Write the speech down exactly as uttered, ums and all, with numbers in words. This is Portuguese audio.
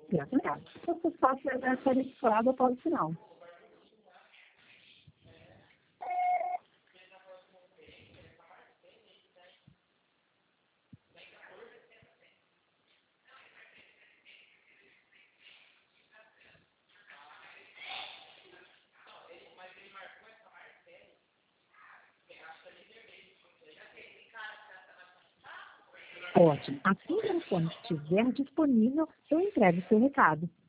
gratuidade. Você só será tarifado após o final. Ótimo. Assim que o telefone estiver disponível, eu entrego o seu recado.